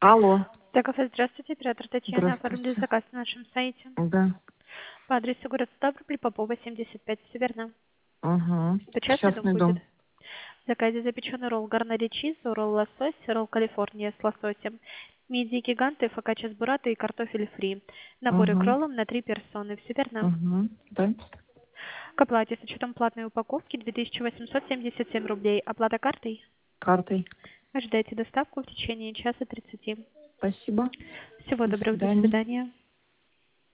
Алло, Кафе, здравствуйте, оператор Татьяна. Оформили здравствуйте. заказ на нашем сайте. Да. По адресу город Ставрополь, Попова, 75, все верно. Угу. Это частный дом Частный будет? дом. В заказе запеченный ролл гарнари чиз, ролл лосось, ролл Калифорния с лососем, мидии гиганты, фокачча с буррато и картофель фри. Наборы к Угу. роллам на 3 персоны, все верно. Угу. Да. К оплате с учетом платной упаковки 2877 рублей. Оплата картой? Картой. Ожидайте доставку в течение часа 30. Спасибо. Всего До доброго, до свидания. свидания.